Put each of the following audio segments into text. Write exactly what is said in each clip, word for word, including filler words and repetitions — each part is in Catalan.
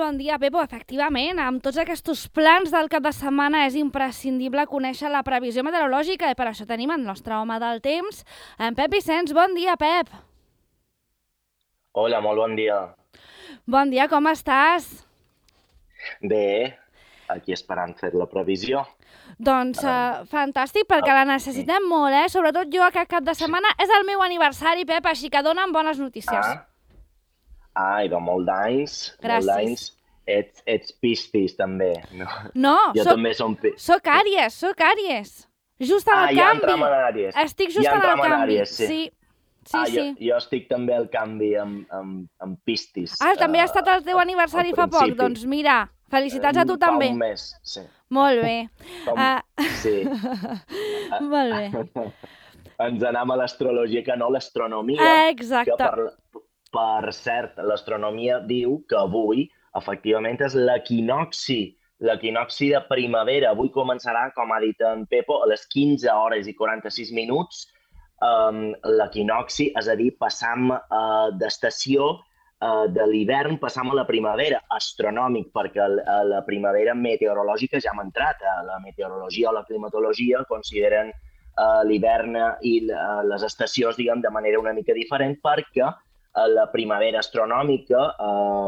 bon dia, Pepo. Efectivament, amb tots aquests plans del cap de setmana és imprescindible conèixer la previsió meteorològica i per això tenim el nostre home del temps, en Pep Vicenç. Bon dia, Pep. Hola, molt bon dia. Bon dia, com estàs? Bé, aquí esperant fer la previsió. Doncs uh, fantàstic, perquè la necessitem molt, eh? Sobretot jo aquest cap de setmana és el meu aniversari, Pep, així que dona'm bones notícies. Ah, ai, de molt d'anys. Gràcies. Molt d'anys. Ets, ets pistis, també. No, No, jo soc, també som pi... soc Àries, soc Àries. Just en Ah, el ja canvi. entrem en Àries. Estic just Ja en el entrem en canvi. Àries, sí. Sí, sí, ah, sí. Jo, jo estic també al canvi amb, amb, amb pistis. Ah, també ha eh, estat el teu al- aniversari al fa poc? principi. Doncs mira, felicitats a tu Fa també. un mes, sí. Molt bé. Com... Ah, Sí. molt bé. Ens anem a l'astrologia, que no l'astronomia. Ah, Que exacte. per, per cert, l'astronomia diu que avui, efectivament, és l'equinoxi. L'equinoxi de primavera. Avui començarà, com ha dit en Pepo, a les quinze hores i quaranta-sis minuts. Um, l'equinoxi, és a dir, passam uh, d'estació uh, de l'hivern, passam a la primavera, astronòmic, perquè a la primavera meteorològica ja hem entrat. A la meteorologia o la climatologia consideren uh, l'hivern i uh, les estacions, diguem, de manera una mica diferent, perquè uh, la primavera astronòmica uh,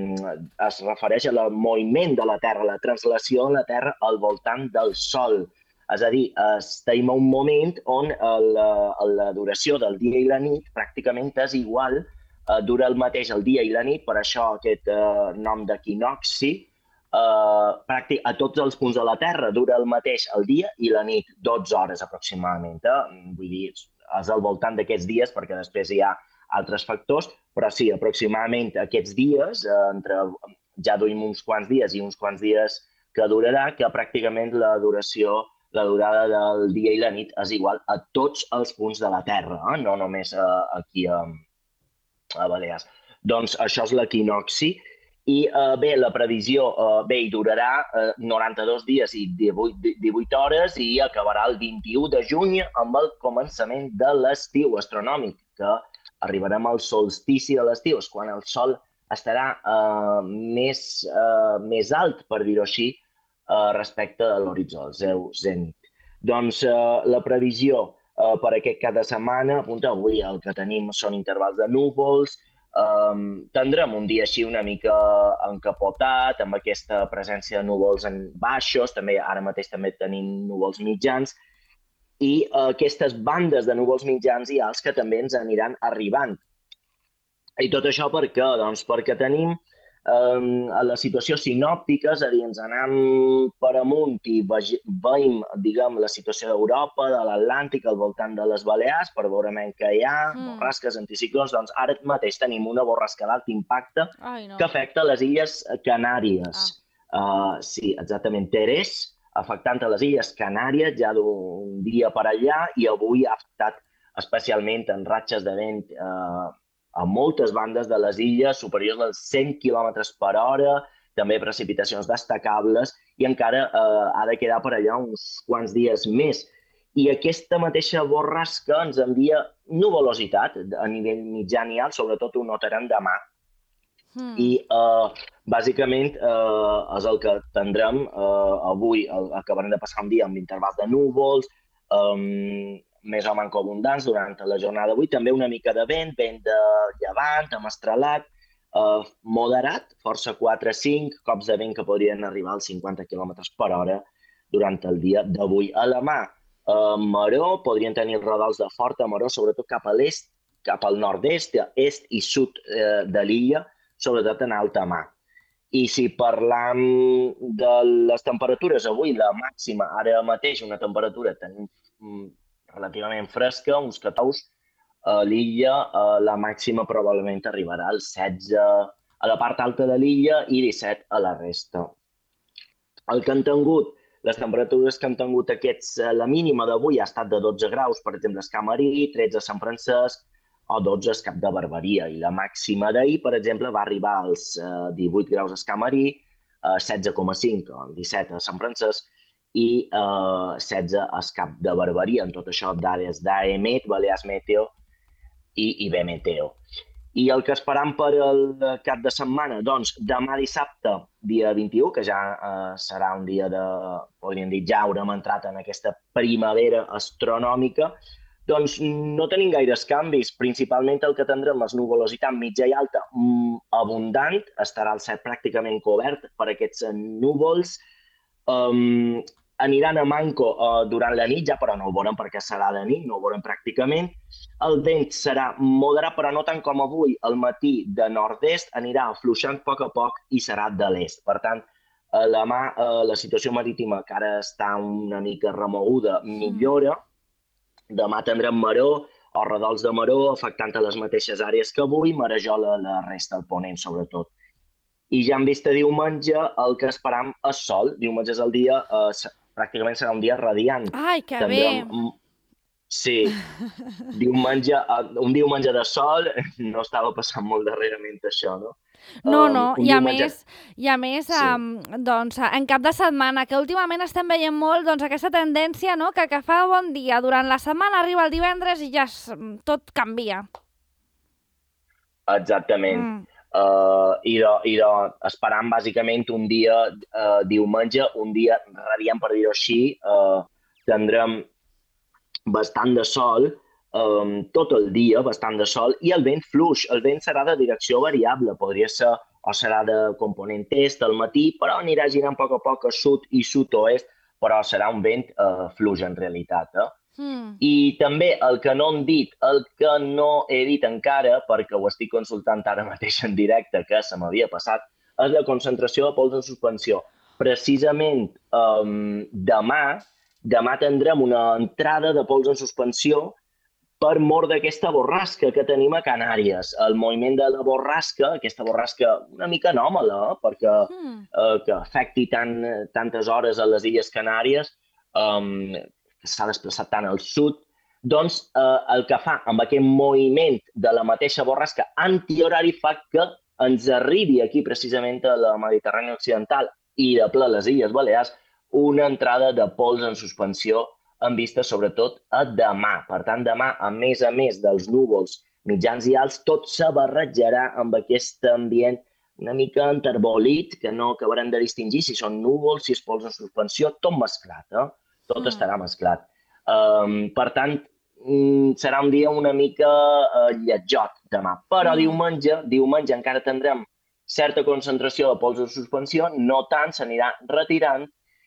es refereix al moviment de la Terra, la translació de la Terra al voltant del Sol. És a dir, estem en un moment on la, la duració del dia i la nit pràcticament és igual, eh, dura el mateix el dia i la nit, per això aquest eh, nom d'equinoxi, eh, pràctic, a tots els punts de la Terra dura el mateix el dia i la nit, dotze hores aproximadament. Eh? Vull dir, és al voltant d'aquests dies, perquè després hi ha altres factors, però sí, aproximadament aquests dies, eh, entre, ja duim uns quants dies i uns quants dies que durarà, que pràcticament la duració la durada del dia i la nit és igual a tots els punts de la Terra, eh? No només eh, aquí a, a Balears. Doncs això és l'equinoxi. I eh, bé, la previsió eh, bé, hi durarà eh, noranta-dos dies i divuit, divuit hores i acabarà el vint-i-u de juny amb el començament de l'estiu astronòmic, que arribarem al solstici de l'estiu, és quan el sol estarà eh, més, eh, més alt, per dir-ho així, Uh, respecte a l'horitzó, el seu zenit. Doncs uh, la previsió uh, per aquest cap de setmana, apunta, avui el que tenim són intervals de núvols, um, tindrem un dia així una mica encapotat, amb aquesta presència de núvols en baixos, també ara mateix també tenim núvols mitjans, i uh, aquestes bandes de núvols mitjans i alts que també ens aniran arribant. I tot això per què? Doncs perquè tenim Um, a la situació sinòptica, és a dir, ens anem per amunt i veiem, diguem, la situació d'Europa, de l'Atlàntic, al voltant de les Balears, per veure què hi ha, mm. borrasques, anticiclons. Doncs ara mateix tenim una borrasca d'alt impacte Ai, no. que afecta les Illes Canàries. Ah. Uh, sí, exactament. Teres, afectant a les Illes Canàries ja d'un dia per allà, i avui ha afectat especialment en ratxes de vent uh, a moltes bandes de les illes, superiors als cent quilòmetres per hora, també precipitacions destacables, i encara eh, ha de quedar per allà uns quants dies més. I aquesta mateixa borrasca ens envia nuvolositat a nivell mitjan i alt, sobretot ho notarem demà. Hmm. I eh, bàsicament eh, és el que tindrem eh, avui. El, acabarem de passar un dia amb intervals de núvols, eh, més o manco abundants durant la jornada d'avui. També una mica de vent, vent de llevant, amestrelat, eh, moderat, força quatre a cinc, cops de vent que podrien arribar als cinquanta quilòmetres per hora durant el dia d'avui. A la mà, eh, maró, podrien tenir rodals de forta maró, sobretot cap a l'est, cap al nord-est, est i sud eh, de l'illa, sobretot en alta mar. I si parlam de les temperatures, avui la màxima, ara mateix una temperatura tenim relativament fresca, uns catorze a l'illa, la màxima probablement arribarà als setze a la part alta de l'illa i disset a la resta. El que han tingut, les temperatures que han tingut aquests, la mínima d'avui ha estat de dotze graus, per exemple, a Escamarí, tretze a Sant Francesc o dotze a Cap de Barberia. I la màxima d'ahir, per exemple, va arribar als divuit graus a Escamarí, setze coma cinc o disset a Sant Francesc, i eh, setze a Cap de Barberia, en tot això d'àrees d'A E M E T, Balears Meteo i I B Meteo. I el que esperam per al cap de setmana? Doncs demà dissabte, dia vint-i-u, que ja eh, serà un dia de, podríem dir, ja haurem entrat en aquesta primavera astronòmica, doncs no tenim gaires canvis. Principalment el que tindrem és nuvolositat mitja i alta mm, abundant, estarà el cel pràcticament cobert per aquests núvols. Um, aniran a manco uh, durant la nit, ja, però no ho veurem perquè serà de nit, no ho veurem pràcticament. El vent serà moderat, però no tant com avui. Al matí de nord-est anirà afluixant a poc a poc i serà de l'est. Per tant, a la, mà, uh, la situació marítima, que ara està una mica remoguda, millora. Demà tindrem maró o redols de maró afectant a les mateixes àrees que avui, marejola la resta, el ponent sobretot. I ja en vista diumenge, el que esperam és sol. Diumenge és el dia, eh, pràcticament serà un dia radiant. Ai, que Tendrem... bé! Sí, diumenge, un diumenge de sol, no estava passant molt darrerament això, no? No, no, um, i a diumenge... més, i a més sí. um, doncs, en cap de setmana, que últimament estem veient molt doncs, aquesta tendència, no?, que, que fa bon dia durant la setmana, arriba el divendres i ja es, tot canvia. Exactament. Mm. Uh, i, de, i de, esperant bàsicament un dia uh, diumenge, un dia radiant, per dir-ho així, uh, tindrem bastant de sol, um, tot el dia bastant de sol, i el vent fluix. El vent serà de direcció variable, podria ser o serà de component est al matí, però anirà girant a poc a poc a sud i sud-oest, però serà un vent uh, fluix en realitat. Eh? Mm. I també el que no hem dit, el que no he dit encara, perquè ho estic consultant ara mateix en directe, que se m'havia passat, és la concentració de pols en suspensió. Precisament um, demà, demà tindrem una entrada de pols en suspensió per mort d'aquesta borrasca que tenim a Canàries. El moviment de la borrasca, aquesta borrasca una mica anòmala, perquè mm. eh, que afecti tant, tantes hores a les Illes Canàries, um, que s'ha desplaçat tant al sud, doncs eh, el que fa amb aquest moviment de la mateixa borrasca antihorari fa que ens arribi aquí precisament a la Mediterrània Occidental i de ple les Illes Balears una entrada de pols en suspensió en vista sobretot a demà. Per tant, demà, a més a més dels núvols mitjans i alts, tot se barrejarà amb aquest ambient una mica enterbolit, que no acabarem de distingir si són núvols, si és pols en suspensió, tot mesclat, eh? Tot mm. estarà mesclat. Um, per tant, mm, serà un dia una mica uh, lletjot demà. Però mm. diumenge, diumenge encara tindrem certa concentració de pols en suspensió, no tant, s'anirà retirant,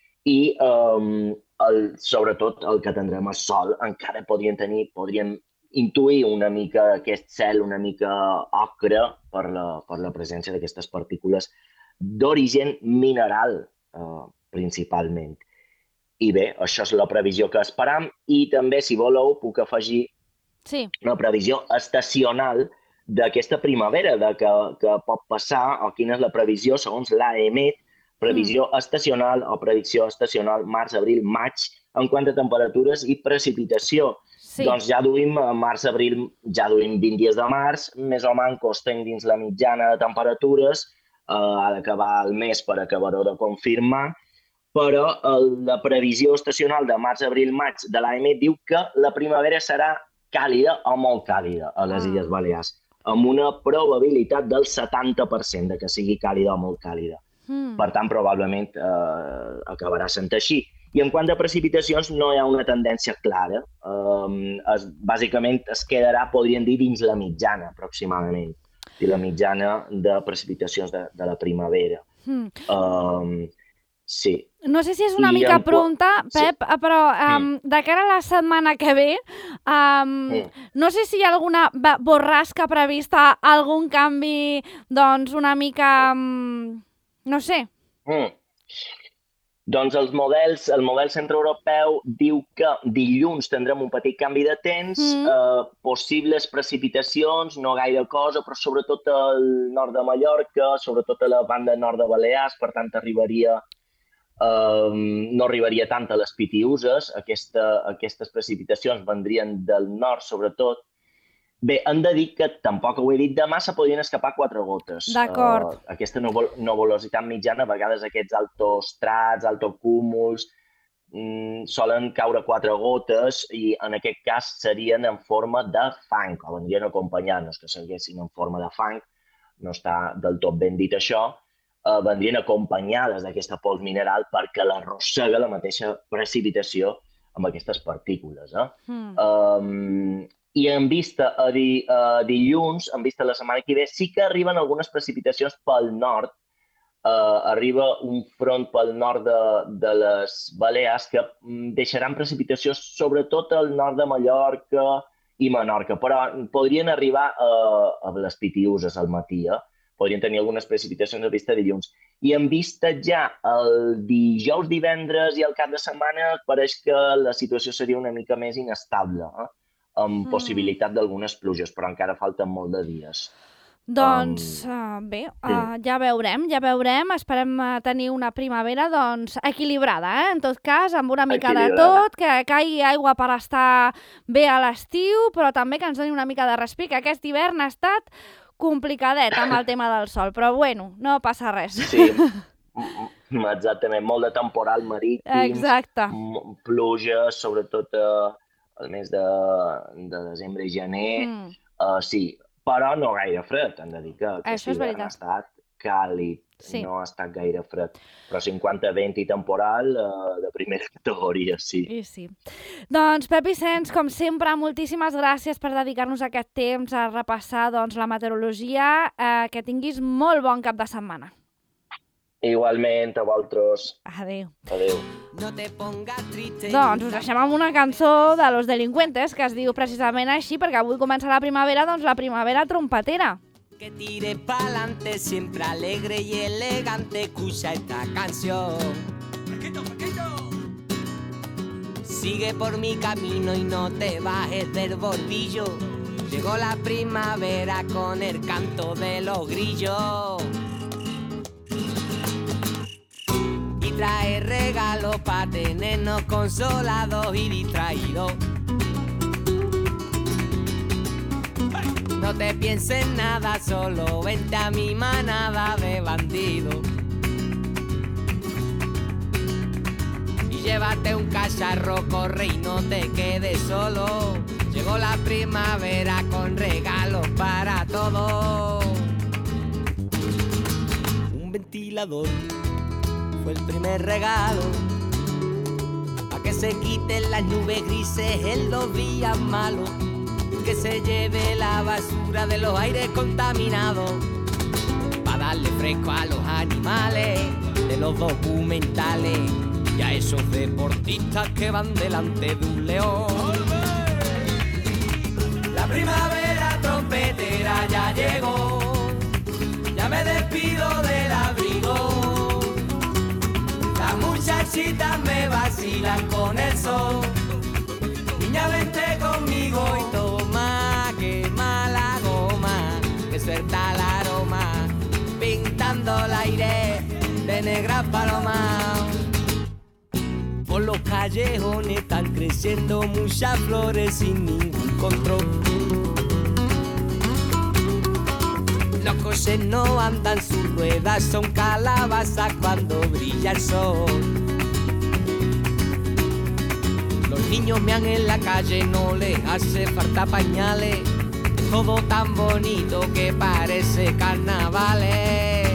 i um, el, sobretot el que tindrem és sol. Encara podríem tenir, podríem intuir una mica aquest cel una mica ocre per la, per la presència d'aquestes partícules d'origen mineral, uh, principalment. I bé, això és la previsió que esperam i també, si voleu, puc afegir sí. una previsió estacional d'aquesta primavera, de que, que pot passar, o quina és la previsió segons l'AEMET, previsió mm. estacional o predicció estacional març, abril, maig, en quant a temperatures i precipitació. Sí. Doncs ja duim març, abril, ja duim vint dies de març, més o menys estem dins la mitjana de temperatures, eh, ha d'acabar el mes per acabar-ho de confirmar, però la previsió estacional de març, abril, maig de l'AEMET diu que la primavera serà càlida o molt càlida a les ah. Illes Balears, amb una probabilitat del setanta per cent de que sigui càlida o molt càlida. Mm. Per tant, probablement eh, acabarà sent així. I en quant a precipitacions, no hi ha una tendència clara. Um, es, bàsicament es quedarà, podríem dir, dins la mitjana, aproximadament. I la mitjana de precipitacions de, de la primavera. Mm. Um, sí. No sé si és una I mica en... pronta, Pep, sí. però um, mm. de cara a la setmana que ve, um, mm. no sé si hi ha alguna borrasca prevista, algun canvi, doncs, una mica... Um, no sé. Mm. Doncs els models, el model centreeuropeu diu que dilluns tindrem un petit canvi de temps, mm. eh, possibles precipitacions, no gaire cosa, però sobretot al nord de Mallorca, sobretot a la banda nord de Balears, per tant arribaria, eh, no arribaria tant a les Pitiüses, Aquesta, aquestes precipitacions vendrien del nord sobretot. Bé, hem de dir que, tampoc ho he dit, demà se podrien escapar quatre gotes. D'acord. Uh, aquesta nuvolositat mitjana, a vegades aquests altostrats, altocúmuls, mm, solen caure quatre gotes i en aquest cas serien en forma de fang, o vendrien acompanyant, no és que seguessin en forma de fang, no està del tot ben dit això, eh, vendrien acompanyades d'aquesta pols mineral perquè l'arrossega la mateixa precipitació amb aquestes partícules. Eh? Mm. Um, I en vista a, di, a dilluns, en vista a la setmana que ve, sí que arriben algunes precipitacions pel nord. Uh, arriba un front pel nord de, de les Balears que deixaran precipitació sobretot al nord de Mallorca i Menorca, però podrien arribar a, a les Pitiüses al matí, eh? Podrien tenir algunes precipitacions a vista dilluns. I en vista ja el dijous, divendres i el cap de setmana, pareix que la situació seria una mica més inestable, eh? Amb mm. possibilitat d'algunes pluges, però encara falten molt de dies. Doncs uh, bé, uh, ja veurem, ja veurem. Esperem uh, tenir una primavera doncs, equilibrada, eh? En tot cas, amb una mica de tot, que caigui aigua per estar bé a l'estiu, però també que ens doni una mica de respir, que aquest hivern ha estat complicadet amb el tema del sol, però bueno, no passa res. Sí, exactament, molt de temporal marítim, exacte. Pluges, sobretot uh, el mes de, de desembre i gener, mm. uh, sí, però no gaire fred, hem de dir que aquest hivern ha estat càlid, sí. No ha estat gaire fred. Però cinquanta vent i temporal eh, de primera categoria, sí. I sí. Doncs, Pep Vicenç, com sempre, moltíssimes gràcies per dedicar-nos aquest temps a repassar doncs, la meteorologia. Eh, que tinguis molt bon cap de setmana. Igualment, a vosaltres. Adéu. Adéu. No te pongas triste. Doncs us deixem amb una cançó de Los Delincuentes que es diu precisament així perquè avui comença la primavera, doncs la primavera trompetera. Que tire pa'lante, siempre alegre y elegante, escucha esta canción. Fresquito, fresquito. Sigue por mi camino y no te bajes del bordillo. Llegó la primavera con el canto de los grillos. Trae regalos para tenernos consolados y distraídos. No te pienses nada, solo vente a mi manada de bandidos. Y llévate un cacharro, corre y no te quedes solo. Llegó la primavera con regalos para todos. Un ventilador fue el primer regalo, pa' que se quiten las nubes grises en los días malos, que se lleve la basura de los aires contaminados, pa' darle fresco a los animales de los documentales y a esos deportistas que van delante de un león. La primavera trompetera ya llegó, ya me despido del abrigo. Las muchachitas me vacilan con el sol. Niña, vente conmigo y toma, quema la goma, que suelta el aroma, pintando el aire de negras palomas. Por los callejones están creciendo muchas flores sin ningún control. Los coches no andan, sus ruedas son calabazas cuando brilla el sol. Los niños mean en la calle, no les hace falta pañales. Todo tan bonito que parece carnavales.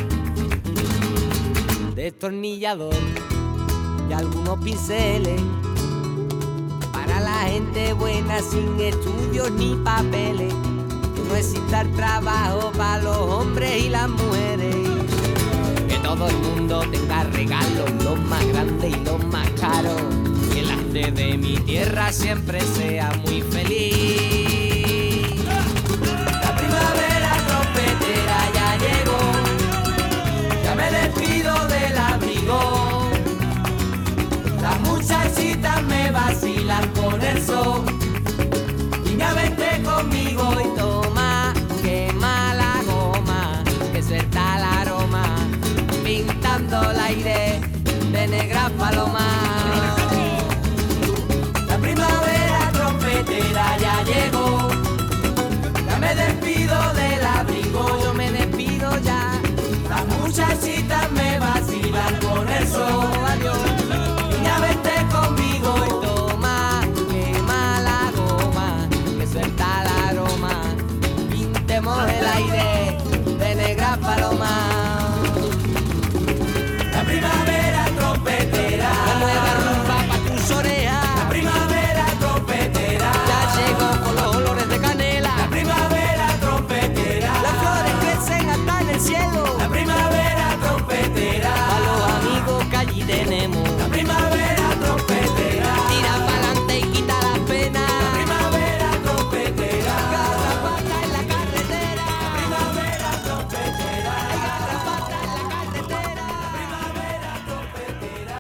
Destornillador y algunos pinceles para la gente buena sin estudios ni papeles. No exista el trabajo para los hombres y las mujeres. Que todo el mundo tenga regalos, los más grandes y los más caros. Que la gente de mi tierra siempre sea muy feliz. La primavera trompetera ya llegó, ya me despido del abrigo. Las muchachitas me vacilan con el sol. Niña, vente conmigo y toma, quema la goma, que suelta el aroma, pintando el aire de negras palomas.